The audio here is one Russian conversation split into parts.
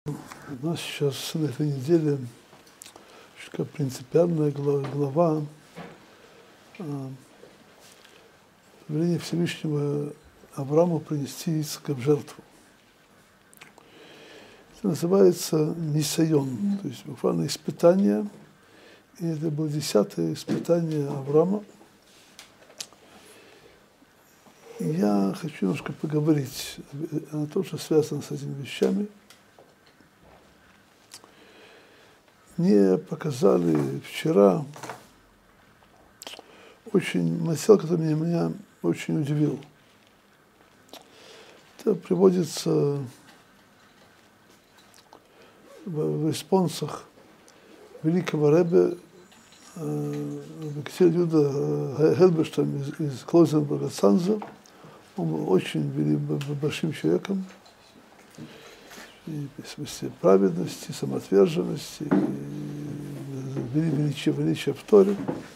У нас сейчас на этой неделе такая принципиальная глава веление Всевышнего Аврааму принести Ицхака в жертву. Это называется нисайон, то есть буквально испытание. И это было 10-е испытание Авраама. И я хочу немножко поговорить о том, что связано с этими вещами. Мне показали вчера очень материал, который меня очень удивил. Это приводится в респонсах великого Ребе Ксиль Юда Хельберштейн из Клойзенберга Цанза. Он был очень большим человеком, и в смысле праведности, самоотверженности, величия в Торе.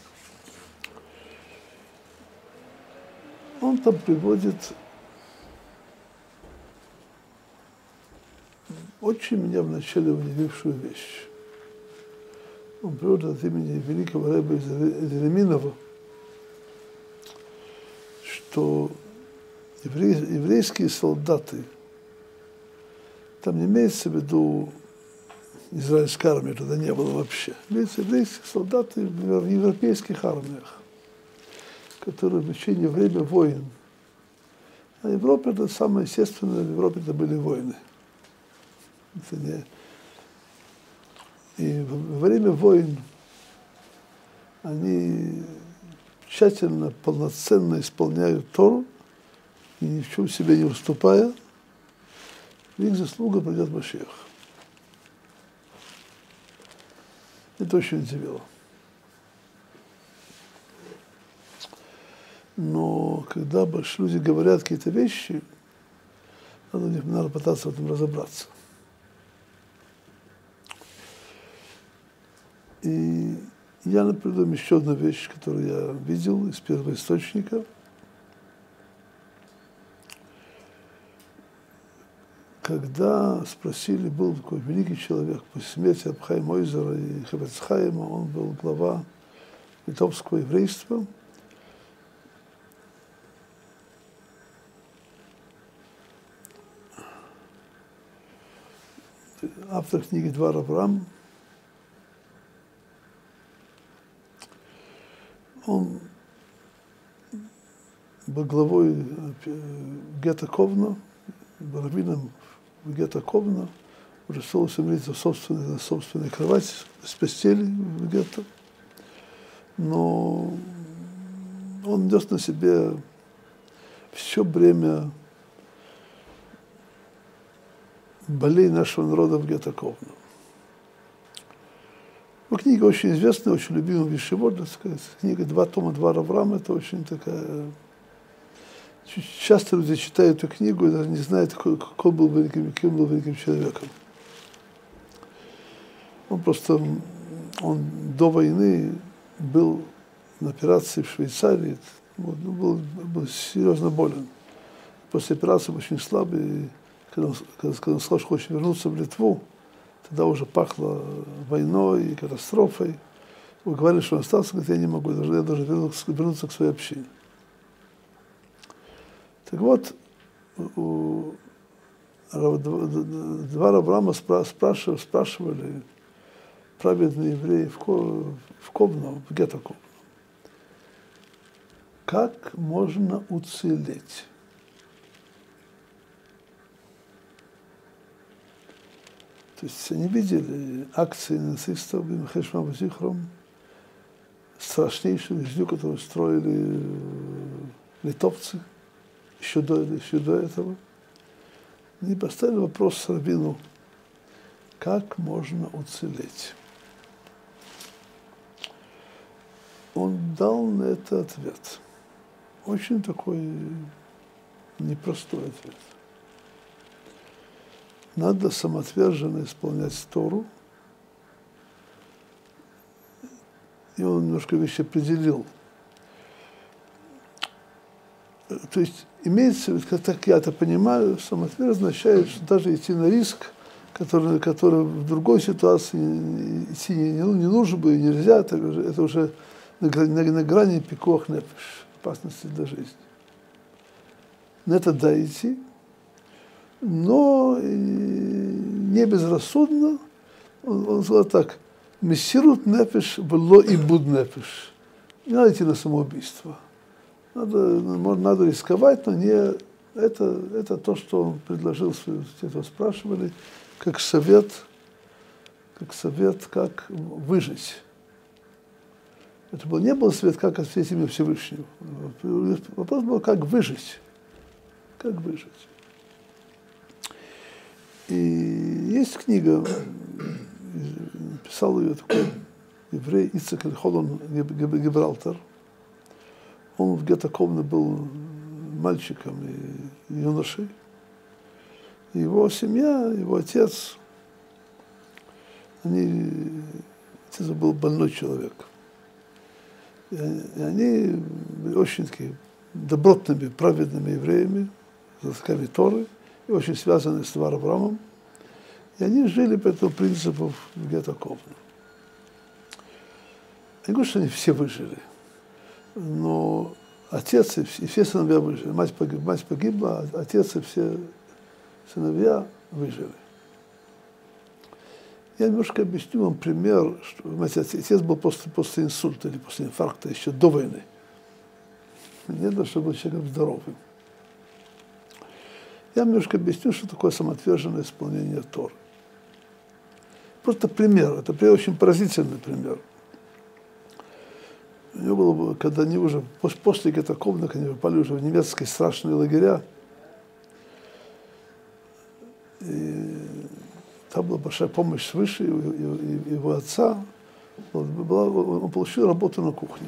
Он там приводит очень меня вначале удивившую вещь. Он приводит от имени великого Ребе из Ереминова, что еврейские солдаты, там не имеется в виду израильская армия, тогда не было вообще. Имеются еврейские солдаты в европейских армиях, которые в течение времени войн. А Европа это самое естественное, в Европе это были войны. Это не... И во время войн они тщательно, полноценно исполняют Тору, и ни в чем себе не уступая, в их заслуга придет Машиах. Это очень удивило. Но когда большие люди говорят какие-то вещи, надо пытаться в этом разобраться. И я например, еще одну вещь, которую я видел из первоисточника. Когда спросили, был такой великий человек после смерти Абхайма Ойзера и Хефец Хаима, он был глава литовского еврейства. Автор книги «Двар Авраам». Он был главой гетто Ковна, был раввином в гетто Ковна, уже стал умереть на собственной кровати, с постели в гетто. Но он нес на себе все бремя болей нашего народа в гетто Ковна. Ну, книга очень известная, очень любимая Вишивод, так сказать. Книга «Два тома Двар Авраама» — это очень такая... Часто люди читают эту книгу и даже не знают, каким был великим человеком. Он до войны был на операции в Швейцарии, был серьезно болен. После операции был очень слабый, и когда он сказал, что хочет вернуться в Литву, тогда уже пахло войной и катастрофой. Вы говорили, что он остался, говорит, я не могу, я даже вернуться к своей общине. Так вот, у Двара Авраама спрашивали праведные евреи в Ковно, в гетто Ковно, как можно уцелеть? То есть они видели акции нацистов, страшнейшую вещь, которую строили литовцы еще до этого. Они поставили вопрос раввину, как можно уцелеть? Он дал на это ответ. Очень такой непростой ответ. Надо самоотверженно исполнять Тору. И он немножко вещи определил. То есть имеется в виду, как я это понимаю, самоотверженно означает, что даже идти на риск который в другой ситуации идти не нужно бы и нельзя, это уже на грани пикуах нефеш, опасности для жизни. На это да идти, но не безрассудно. Он сказал так: мессирут нефеш было и буд нефеш. Не надо идти на самоубийство. Надо рисковать, но не это то, что он предложил, те, кто спрашивали, как совет, как выжить. Это не был совет, как ответить имя Всевышнего. Вопрос был, как выжить. Как выжить. И есть книга, писал ее такой еврей Ицхак Эль-Холон Гибралтар. Он в гетто Ковна был мальчиком и юношей. Его семья, его отец, отец был больной человек. И они были очень такие добротными, праведными евреями, знатоками Торы, и очень связаны с Авраамом. И они жили по этому принципу в гетто Ковна. Я не говорю, что они все выжили, но отец и все сыновья выжили. Мать погибла, а отец и все сыновья выжили. Я немножко объясню вам пример, что, знаете, отец был после инсульта или после инфаркта, еще до войны. Не было, чтобы был человеком здоровым. Я немножко объясню, что такое самоотверженное исполнение Торы. Просто пример, это очень поразительный пример. У него было, когда они уже, после гетто Ковна, они попали уже в немецкие страшные лагеря, и там была большая помощь свыше, и его отца, он получил работу на кухне.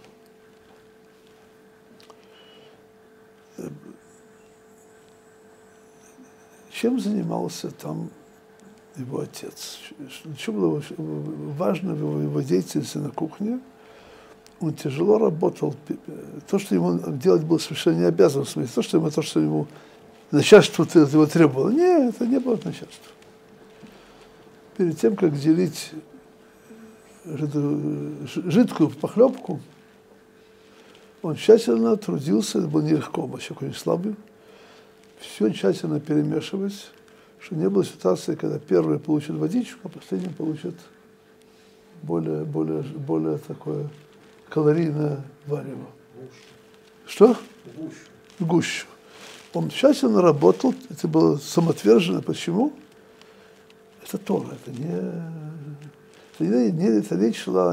Чем занимался там его отец? Что было важно в его деятельности на кухне? Он тяжело работал. То, что ему делать было совершенно не обязан, то, что ему начальство его требовало. Нет, это не было начальство. Перед тем, как делить жидкую похлебку, он тщательно трудился, это было нелегко, был человек очень слабый, все тщательно перемешивать, чтобы не было ситуации, когда первый получит водичку, а последний получит более такое калорийное варево. Что? Гущу. Он тщательно работал, это было самоотверженно. Почему? Это Тора, это речь шла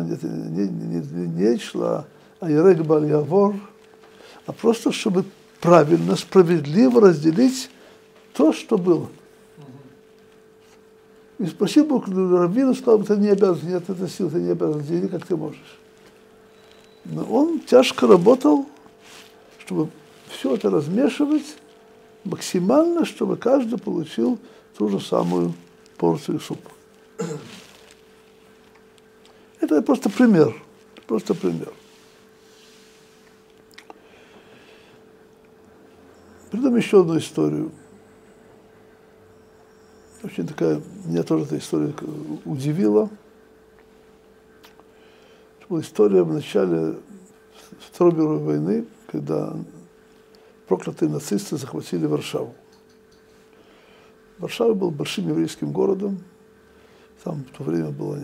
о Ерег Баль Явор, а просто чтобы правильно, справедливо разделить то, что было. И спросил Бог раввина, сказал, ты не обязан, нет, это сил, ты не обязан, дели, как ты можешь. Но он тяжко работал, чтобы все это размешивать максимально, чтобы каждый получил ту же самую порцию супа. Это просто пример. Просто пример. Придам еще одну историю. Очень такая, меня тоже эта история удивила. Это была история в начале Второй мировой войны, когда проклятые нацисты захватили Варшаву. Варшава был большим еврейским городом. Там в то время было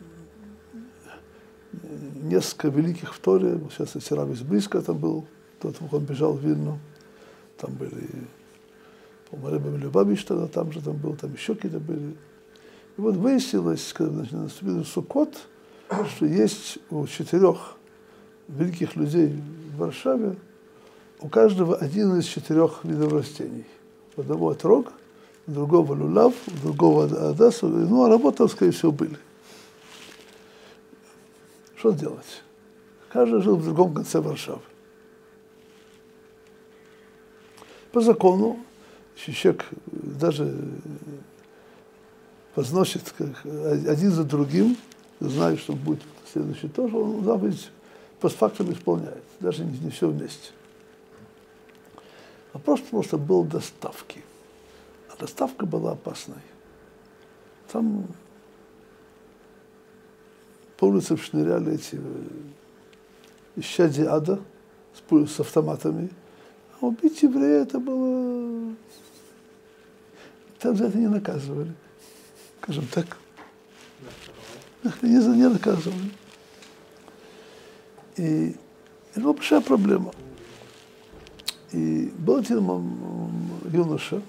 несколько великих в Торе. Сейчас Сирав из Близко там был, тот, он бежал в Вильну. Там были, по-моему, Ребе Любавич тогда там был, там еще какие-то были. И вот выяснилось, когда наступил Суккот, что есть у 4 великих людей в Варшаве, у каждого один из 4 видов растений. У одного отрог, у другого люлав, у другого адас, ну, а работы, скорее всего, были. Что делать? Каждый жил в другом конце Варшавы. По закону, если человек даже возносит один за другим, зная, что будет следующий тоже, он заповедь постфактум исполняет, даже не все вместе. Вопрос просто был доставки. А доставка была опасной. там по улицам шныряли эти исчадия ада с автоматами. А убить еврея это было... Там за это не наказывали, скажем так. Не наказывали. И это была большая проблема. И был один юноша,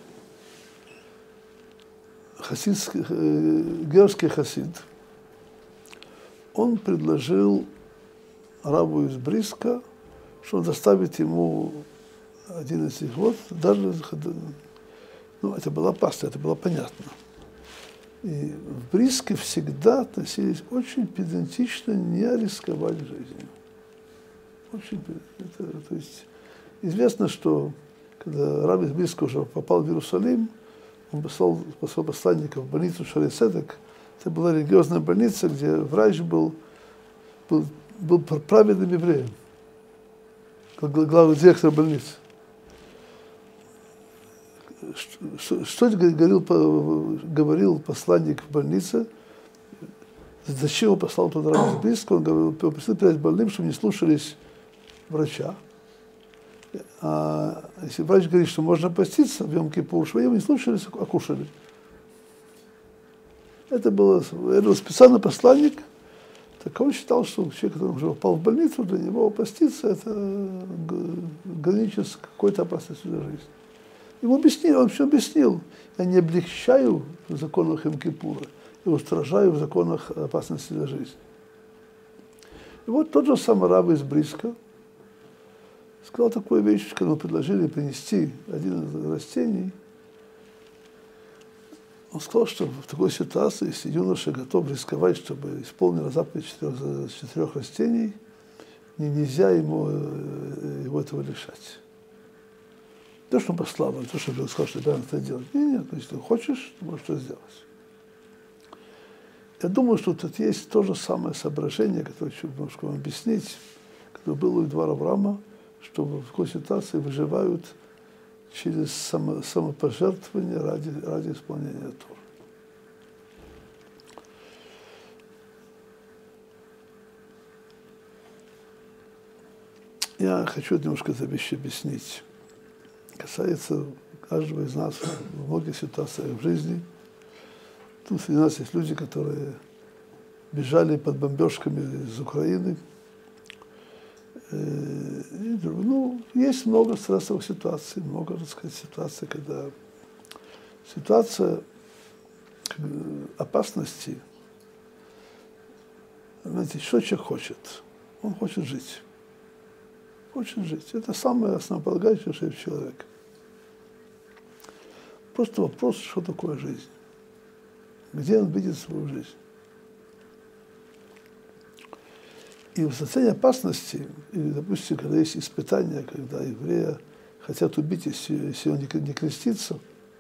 георгский хасид, он предложил рабу из Бриска, что он доставит ему один из этих вот, даже, ну, это было опасно, это было понятно. И в Бриске всегда относились очень педантично не рисковать жизнью. Очень, то есть известно, что когда раб из Бриска уже попал в Иерусалим, он послал посланника в больницу Шарей Цедек. Это была религиозная больница, где врач был праведным евреем, как главный директор больницы. Что говорил посланник в больнице? Зачем он послал туда раб из Бриска? Он говорил, просил передать больным, чтобы не слушались врача. А если врач говорит, что можно поститься в Йом-Кипур, чтобы его не слушались, а кушали. Это был специальный посланник. Так он считал, что человек, который уже попал в больницу, для него поститься это граничит с какой-то опасностью для жизни. Ему объяснили, он все объяснил. Я не облегчаю в законах Йом-Кипура, я устражаю в законах опасности для жизни. И вот тот же самый раб из Бриска сказал такую вещь, когда ему предложили принести один из растений. Он сказал, что в такой ситуации, если юноша готов рисковать, чтобы исполнил заповедь 4 растений, нельзя ему этого лишать. Не то, что он послал, не то, что он сказал, что надо это делать. Нет, если ты хочешь, ты можешь это сделать. Я думаю, что тут есть то же самое соображение, которое хочу немножко вам объяснить, которое было у двора Авраама, что в такой ситуации выживают через самопожертвование ради исполнения Торы. Я хочу немножко эту вещь объяснить. Касается каждого из нас в многих ситуациях в жизни. Тут среди нас есть люди, которые бежали под бомбежками из Украины. Ну, есть много стрессовых ситуаций, много, так сказать, ситуаций, когда ситуация опасности, знаете, что человек хочет? Он хочет жить. Хочет жить. Это самое основополагающее, что есть в человеке. Просто вопрос, что такое жизнь? Где он видит свою жизнь? И в состоянии опасности, или, допустим, когда есть испытания, когда еврея хотят убить, если он не крестится,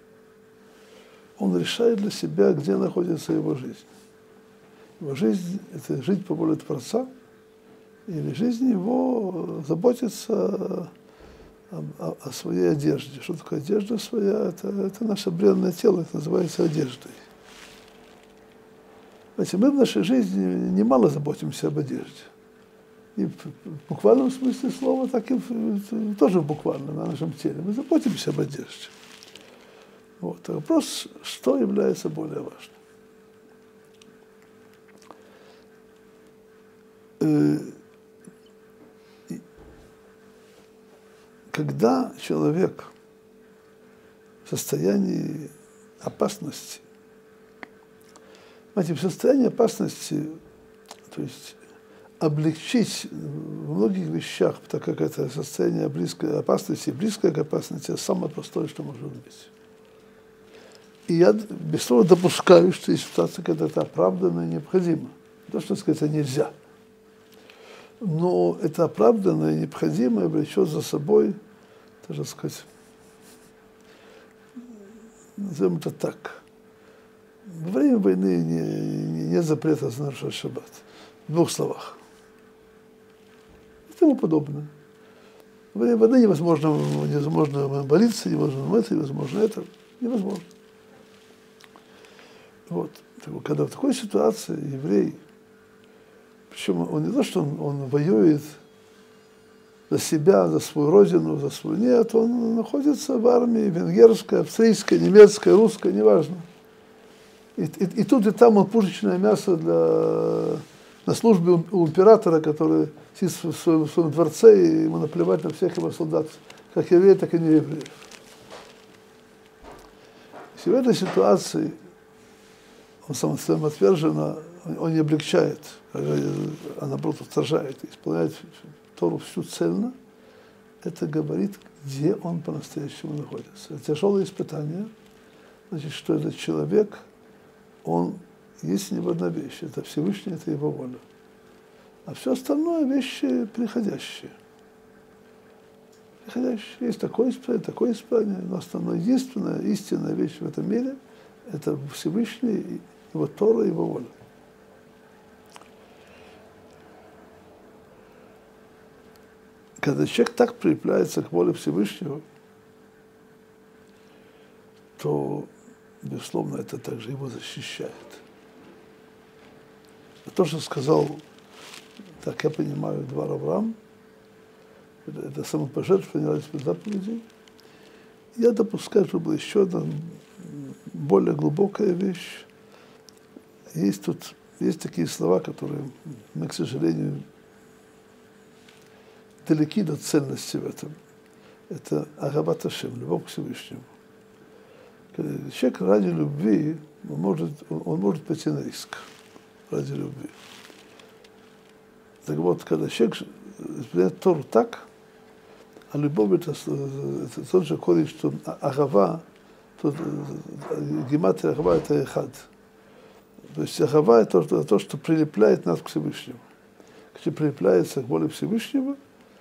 он решает для себя, где находится его жизнь. Его жизнь – это жить по воле Творца, или жизнь его заботиться о своей одежде. Что такое одежда своя? Это наше бренное тело, это называется одеждой. Знаете, мы в нашей жизни немало заботимся об одежде. И в буквальном смысле слова, так и тоже буквально на нашем теле. Мы заботимся об одежде. Вот. Вопрос, что является более важным. Когда человек в состоянии опасности, знаете, в состоянии опасности, то есть облегчить в многих вещах, так как это состояние близкой опасности, близкой к опасности, это самое простое, что может быть. И я бесспорно допускаю, что есть ситуация, когда это оправданно и необходимо. Не то, что сказать, это нельзя. Но это оправданно и необходимо влечет за собой, так сказать, назовем это так. Во время войны нет запрета нарушать шаббат. В 2 словах. И тому подобное. Во время войны невозможно молиться, невозможно это, невозможно это. Невозможно. Вот. Когда в такой ситуации еврей, причем он не то, что он воюет за себя, за свою родину, за свою... Нет, он находится в армии венгерской, австрийской, немецкой, русской, неважно. И тут, и там он пушечное мясо на службе у императора, который сидит в своем дворце, и ему наплевать на всех его солдат, как евреи, так и не евреев. Если в этой ситуации он самоотверженно, он не облегчает, а наоборот устражает, исполняет Тору всю цельно, это говорит, где он по-настоящему находится. Это тяжелое испытание, значит, что этот человек, он есть не в одна вещь, это Всевышний, это его воля. А все остальное вещи приходящие. Есть такое испытание, но основная, единственная истинная вещь в этом мире – это Всевышний, его Тора, его воля. Когда человек так прилепляется к воле Всевышнего, то, безусловно, это также его защищает. А то, что сказал, так я понимаю, Двар Авраам, это самопожертвование ради заповедей. Я допускаю, что была еще одна более глубокая вещь. Есть такие слова, которые мы, к сожалению, далеки до ценности в этом. Это агават Ашем, любовь к Всевышнему. Когда человек ради любви, он может пойти на риск ради любви. Так вот, когда человек исполняет Тору так, а любовь это тот же корень, что агава, гематрия агава это эхад. То есть агава это то, что прилепляет нас к Всевышнему. Когда прилепляется к воле Всевышнего,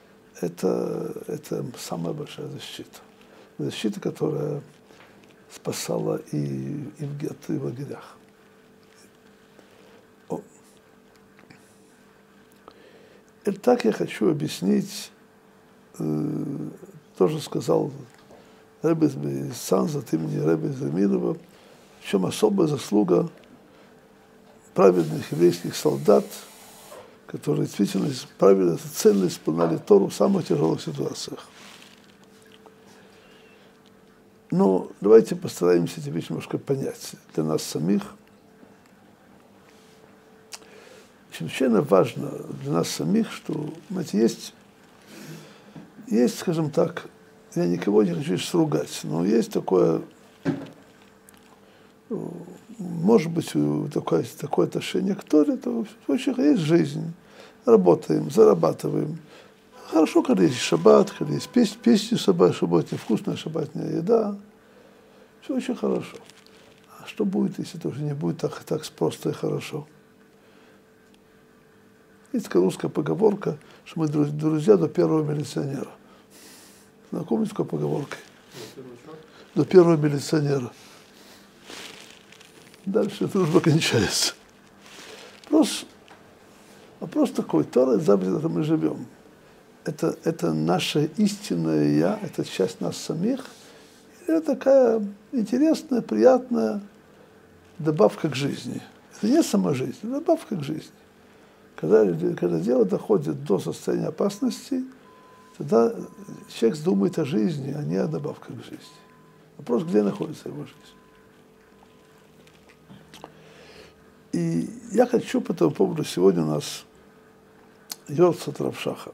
это самая большая защита. Защита, которая спасала и в гетто, и в лагерях. И так я хочу объяснить, тоже сказал Ребе из Санза от имени Ребе из Амирова, в чем особая заслуга праведных еврейских солдат, которые действительно правильно, цельно исполняли Тору в самых тяжелых ситуациях. Но давайте постараемся эти вещи немножко понять для нас самих. Чрезвычайно важно для нас самих, что, знаете, есть, скажем так, я никого не хочу сругать, но есть такое, может быть, такое отношение к Торе, то очень есть жизнь, работаем, зарабатываем. Хорошо, когда есть шаббат, когда есть песни шаббатные, вкусная шаббатная еда, все очень хорошо. А что будет, если это уже не будет так просто и хорошо? Есть такая русская поговорка, что мы друзья до первого милиционера. Знакомы с такой поговоркой? До первого милиционера. Дальше дружба кончается. Вопрос такой, Тора, заповедь, в которой мы живем. Это наше истинное я, это часть нас самих. Это такая интересная, приятная добавка к жизни. Это не сама жизнь, это добавка к жизни. Когда дело доходит до состояния опасности, тогда человек думает о жизни, а не о добавках к жизни. Вопрос, где находится его жизнь. И я хочу по этому поводу, сегодня у нас Йорцат Рав Шаха.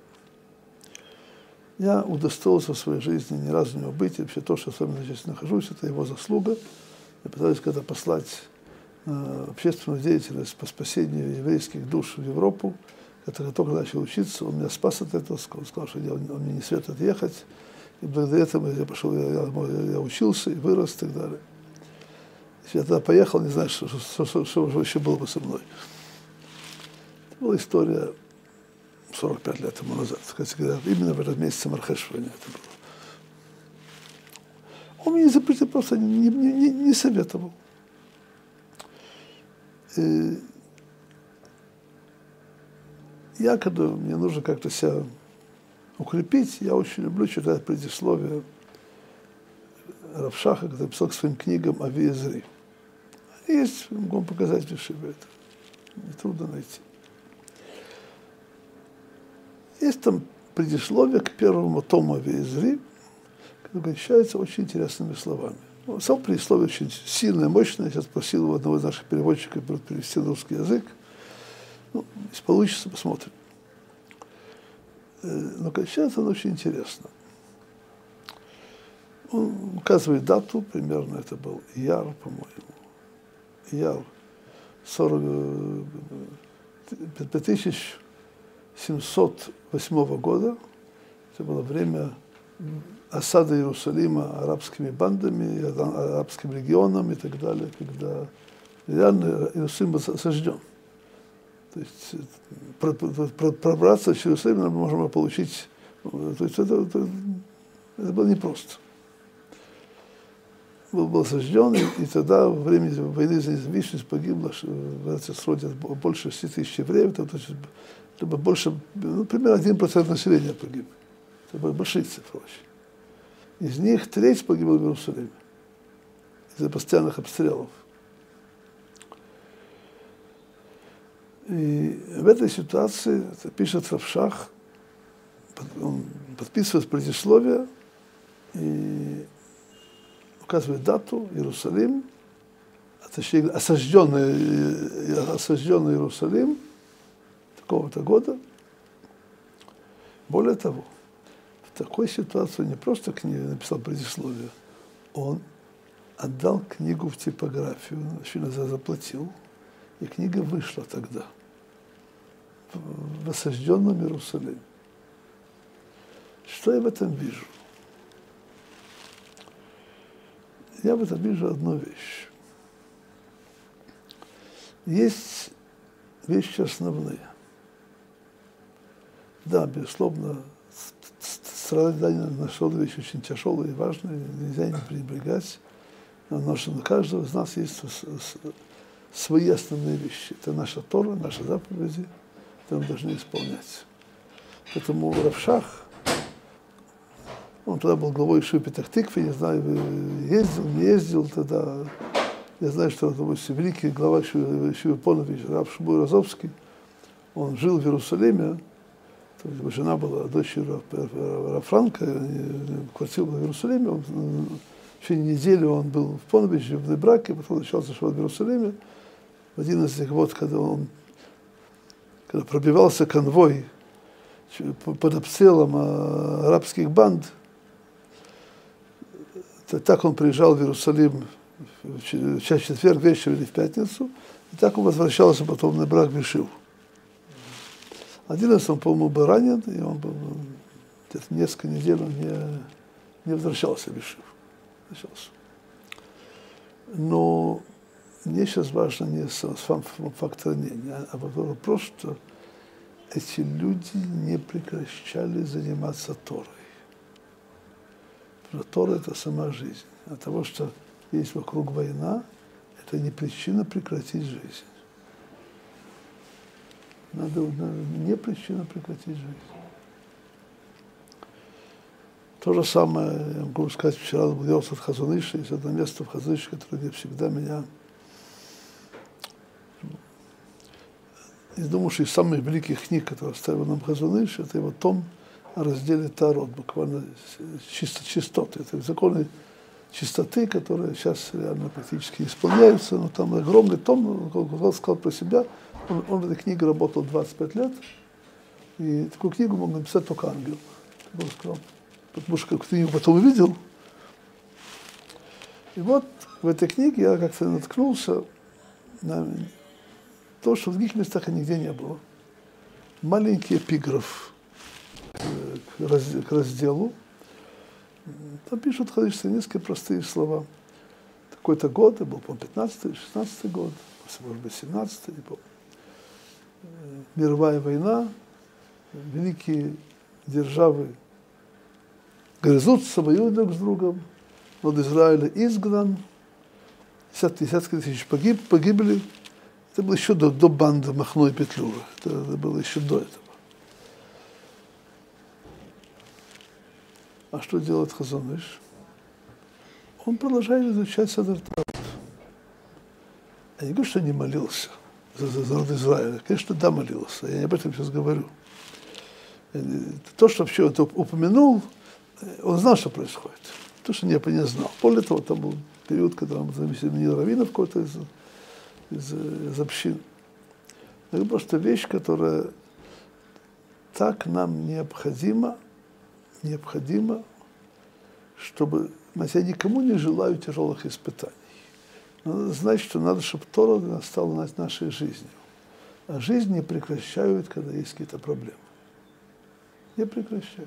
Я удостоился в своей жизни ни разу не быть, и вообще то, что я с вами здесь нахожусь, это его заслуга. Я пытаюсь когда послать общественную деятельность по спасению еврейских душ в Европу. Когда я только начал учиться, он меня спас от этого, сказал, что он мне не советует ехать. И благодаря этому я пошел, я учился и вырос и так далее. Если я тогда поехал, не знаю, что вообще было бы со мной. Это была история 45 лет тому назад. Кстати говоря, именно в этот месяц Мархешвани это было. Он мне не запретил, просто не советовал. И я, когда мне нужно как-то себя укрепить, я очень люблю читать предисловие Рав Шаха, который писал к своим книгам о Виезри. Есть, могу вам показать в Ешиве это. Нетрудно найти. Есть там предисловие к первому тому Веизри, которое кончается очень интересными словами. Ну, сам предисловие очень сильное, мощное. Я сейчас просил у одного из наших переводчиков перевести на русский язык. Ну, если получится, посмотрим. Но кончается он очень интересно. Он указывает дату, примерно это был Ияр, по-моему. Ияр 5708 года. Это было время осады Иерусалима арабскими бандами, арабским регионом и так далее, когда реально Иерусалим был осажден. То есть пробраться через Иерусалим мы можем получить. То есть это было непросто. Был осажден, и тогда во время войны за независимость погибло в Эрец-Исроэль больше 6 тысяч евреев, то есть больше, примерно 1% населения погиб. Это были большие цифры очень. Из них треть погибла в Иерусалиме из-за постоянных обстрелов. И в этой ситуации, пишет Рав Шах, он подписывает предисловие и указывает дату, Иерусалим, а точнее осажденный Иерусалим такого-то года. Более того, в такой ситуации он не просто книгу написал предисловие, он отдал книгу в типографию, очень заплатил, и книга вышла тогда в осажденном Иерусалиме. Что я в этом вижу? Я в этом вижу одну вещь. Есть вещи основные. Да, безусловно, страдания нашего вещи очень тяжелые и важные, нельзя не пренебрегать. Но у каждого из нас есть свои основные вещи. Это наша Тора, наши заповеди, которые мы должны исполнять. Поэтому Рав Шах, он тогда был главой Ешивы Петах-Тиквы, не знаю, ездил, не ездил тогда. Я знаю, что это великий глава Ешивы Понович, Рав Шмуэль Розовский. Он жил в Иерусалиме, то есть его жена была дочерью Рава Франка, квартира была в Иерусалиме. В течение недели он был в Поновиче, в браке, потом начался шаббат в Иерусалиме. В один из этих вот, когда пробивался конвой под обстрелом арабских банд, так он приезжал в Иерусалим в четверг вечером или в пятницу, и так он возвращался потом на брак в Ешиву. Один раз он, по-моему, был ранен, и он был где-то несколько недель он не возвращался в Ешиву. Но мне сейчас важно не сам факт ранения, а вопрос, что эти люди не прекращали заниматься Торой. Потому что Тора – это сама жизнь. От того, что есть вокруг война, это не причина прекратить жизнь. Надо не причина прекратить жизнь. То же самое, я могу сказать, вчера наблюдался от Хазон Иша, есть одно место в Хазон Ише, которое всегда меня... Я думаю, что из самых великих книг, которые оставил нам Хазон Иш, это его том о разделе Таарот, буквально чистоты. Это законы чистоты, которые сейчас реально практически исполняются, но там огромный том, он сказал про себя, он в этой книге работал 25 лет, и такую книгу мог написать только ангел. Он сказал, потому что как книгу потом увидел. И вот в этой книге я как-то наткнулся на то, что в других местах нигде не было. Маленький эпиграф к разделу. Там пишут несколько простые слова. Такой-то год, это был, по-моему, 15-й, 16-й год, может быть, 17-й, не помню. Мировая война, великие державы грызутся, воюют друг с другом. Народ Израиля изгнан, десятки тысяч погибли. Это было еще до банды Махно и Петлюра. Это было еще до этого. А что делает Хазон Иш? Он продолжает изучать Седер Торот. Я не говорю, что не молился за народ Израиля. Конечно, да, молился. Я не об этом сейчас говорю. То, что вообще это упомянул, он знал, что происходит. То, что не знал. Более того, там был период, когда он заменил раввинов какой-то из общин. Это просто вещь, которая так нам необходима, чтобы, я никому не желаю тяжелых испытаний. Но надо знать, что надо, чтобы Тора стала нашей жизнью. А жизнь не прекращают, когда есть какие-то проблемы. Не прекращают.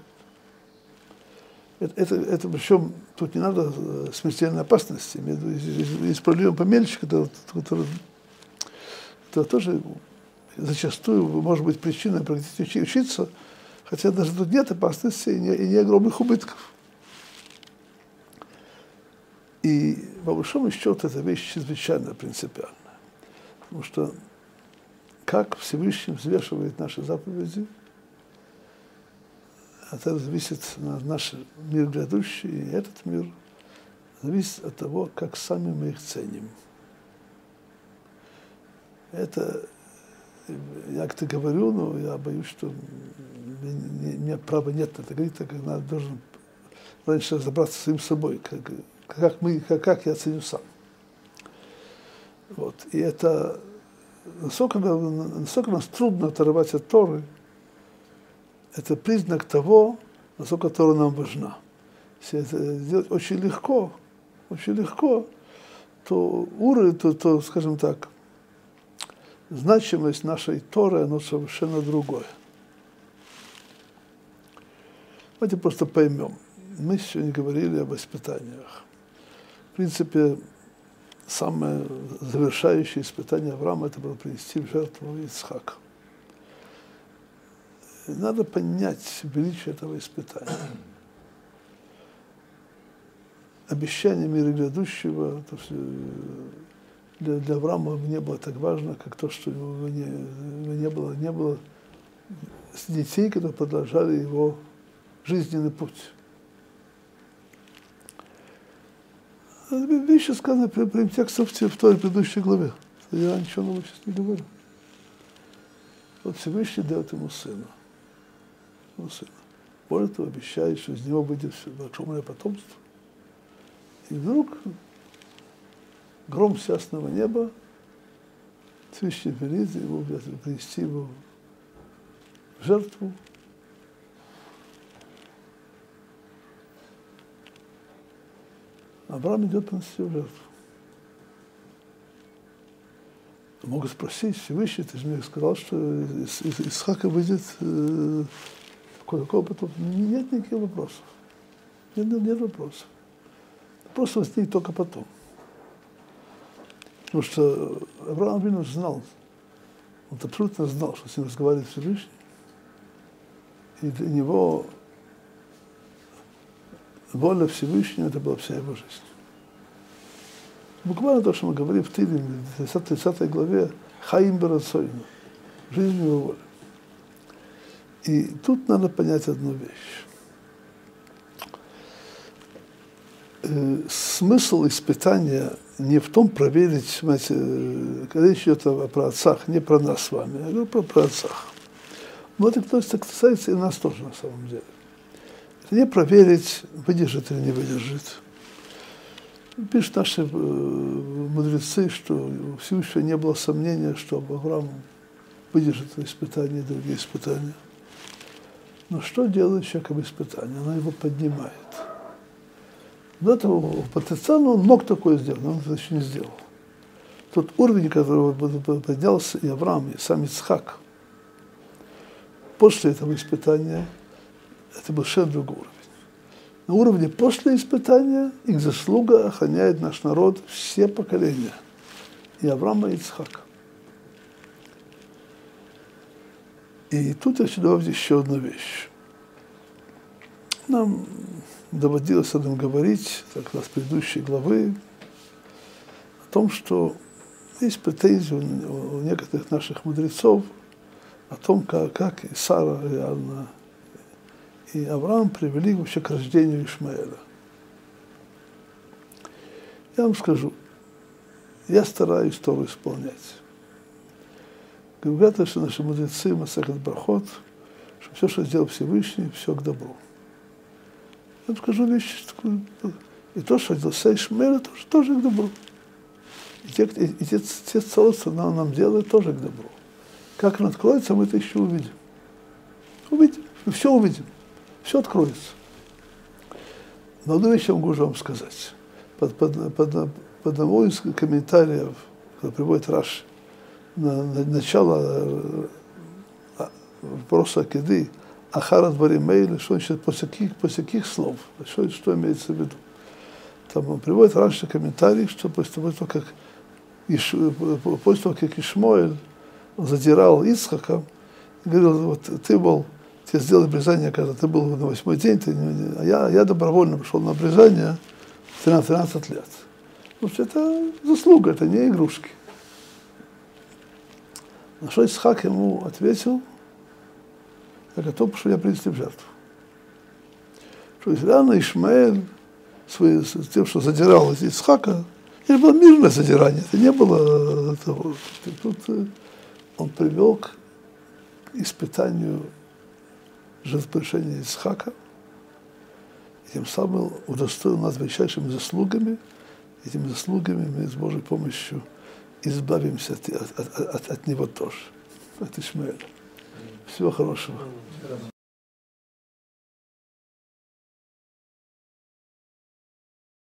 Это причем тут не надо смертельной опасности. Есть проблемы помельче, которые тоже зачастую может быть причиной практически учиться, хотя даже тут нет опасности и не огромных убытков. И по большому счету эта вещь чрезвычайно принципиальна. Потому что как Всевышний взвешивает наши заповеди, это зависит от нашего мира грядущий, и этот мир зависит от того, как сами мы их ценим. Это, я как-то говорю, но я боюсь, что у меня права нет на это говорить, так как надо должен раньше разобраться с самим собой, как я ценю сам. Вот. И это насколько нас трудно оторвать от Торы, это признак того, насколько Тора нам важна. Если это сделать очень легко, то, скажем так, значимость нашей Торы, оно совершенно другое. Давайте просто поймем. Мы сегодня говорили об испытаниях. В принципе, самое завершающее испытание Авраама это было принести в жертву Ицхака. Надо понять величие этого испытания. Обещание мира грядущего, то, что для Авраама не было так важно, как то, что у него не было детей, которые продолжали его жизненный путь. Вещи сказаны прям текстов в той предыдущей главе. Я ничего нового сейчас не говорю. Вот Всевышний дает ему сына. Более того, обещает, что из него выйдет огромное потомство. И вдруг гром с ясного неба, Всевышний велит его принести его в жертву. Авраам идет принести в жертву. Могут спросить, Всевышний, ты же мне сказал, что из Исхака выйдет какого потом. Нет никаких вопросов. Нет вопросов. Вопрос возник только потом. Потому что Авраам Авину знал, он абсолютно знал, что с ним разговаривает Всевышний. И для него воля Всевышнего это была вся его жизнь. Буквально то, что мы говорим в Тилим, в 30 главе, Хаим Барацойну, жизнь его воли. И тут надо понять одну вещь. Смысл испытания не в том проверить, знаете, когда речь идет о праотцах, не про нас с вами, я говорю про праотцах. Но это касается и нас тоже на самом деле. Это не проверить, выдержит или не выдержит. Пишут наши мудрецы, что у Всевышнего не было сомнения, что Авраам выдержит это испытание и другие испытания. Но что делает человек об испытании? Она его поднимает. До этого потенциально он мог такое сделать, но он это еще не сделал. Тот уровень, которого поднялся и Авраам, и сам Ицхак, после этого испытания, это был совершенно другой уровень. На уровне после испытания их заслуга охраняет наш народ все поколения. И Авраама, и Ицхака. И тут я хочу добавить еще одну вещь. Нам доводилось об этом говорить, как раз в предыдущей главы, о том, что есть претензии у некоторых наших мудрецов о том, как и Сара реально и Авраам привели вообще к рождению Ишмаэля. Я вам скажу, Я стараюсь Тору исполнять. Говорят, что наши мудрецы, Масехет Брахот, что все, что сделал Всевышний, все к добру. Я вам скажу вещь такую. И то, что делал Ишмаэль, тоже к добру. И те целости нам делают тоже к добру. Как он откроется, мы это еще увидим. Увидим, все увидим, все откроется. Но одну вещь я могу уже вам сказать. Под одного из комментариев, когда приводит Раши, на начало вопроса Акиды, Ахара Дварим Мейли, что значит после каких слов, что имеется в виду. Там он приводит Раши комментарий, что после того, как Ишмаэль задирал Ицхака, говорил, вот тебе сделали обрезание, когда ты был на 8-й день, а я добровольно пошел на обрезание 13 лет. Потому что это заслуга, это не игрушки. На что Ицхак ему ответил, я готов, что я принести в жертву. Что реально Ишмаэль с тем, что задирал Ицхака, это было мирное задирание, это не было того. Тут он привел к испытанию жертвоприношения Ицхака, и тем самым удостоил нас величайшими заслугами. Этими заслугами мы с Божьей помощью избавимся от него тоже, от Ишмаэля. Всего хорошего.